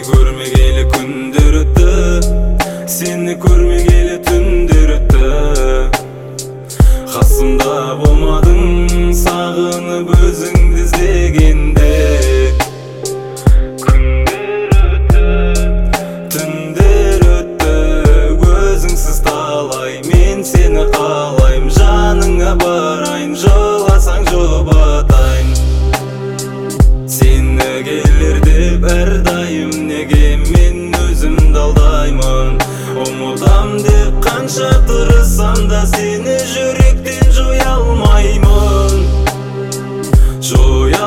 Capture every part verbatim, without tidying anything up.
көрмегелі күндер өтті, сені көрмегелі түндер өтті. Қасымда болмадың, сағынып өзіңді іздегенде. Күндер өтті, түндер өтті, өзіңсіз талай мен сені қалайым. Жаныңа барайын, жыласаң жұбатайын. Сені келер деп әрдайым, неге мен өзімді алдаймын. Ұмытам деп қанша тырыссам да, сені жүректен жоя алмаймын. Жоя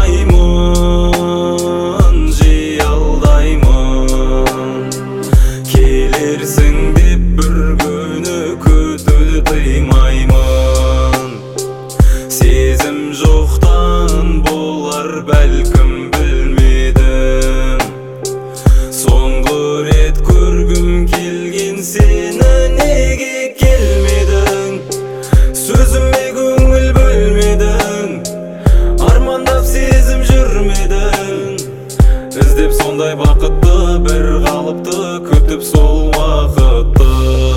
алмаймын, жиі алдаймын. Келерсің деп бір күні күтуді тыймаймын. Сезім жоқтан болар бәлкім, білмедім. Соңғы рет көргім келген, сені неге келмедің? Сөзіме көңіл бөлмедің, армандап сезім жүрмедің. Іздеп сондай бақытты, бір қалыпты, күтіп сол уақытты.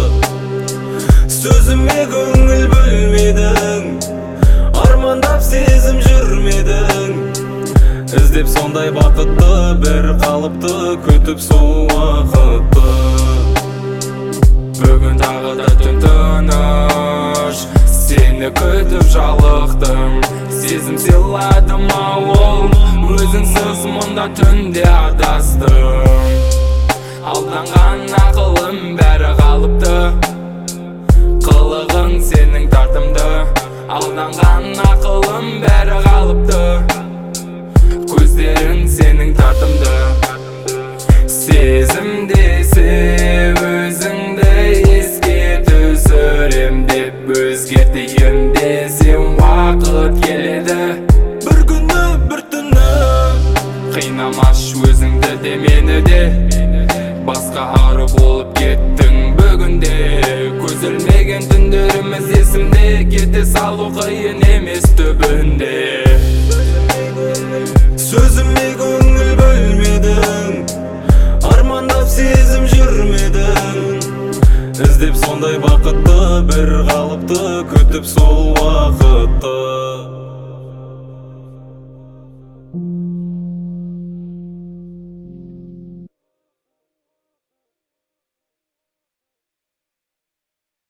Сөзіме көңіл бөлмедің, армандап сезім жүрмедің. Іздеп сондай бақытты, бір қалыпты, күтіп сол уақытты. Бүгін тағы да түн тыныш, сені күтіп жалықтым. Сезім сыйладым ауыл, өзіңсіз мұнда түнде адастым. Алданған ақылым бәрі қалыпты, қылығың сенің тартымды. Алданған ақылым бәрі қалыпты, көздерің сенің тартымды. Сезімдесе өзіңді еске түсірем деп, өзгертейін десем уақыт келеді. Бір күні бір түні Қинамаш өзіңді де мені де, басқа ары болып кеттің бүгінде. Көзілмеген түндеріміз есімде, кете салу қиын емес түбінде. Сөзіме көңіл бөлмедің, армандап сезім жүрмедің. Іздеп сондай бақытты, бір қалыпты, күтіп сол уақытты.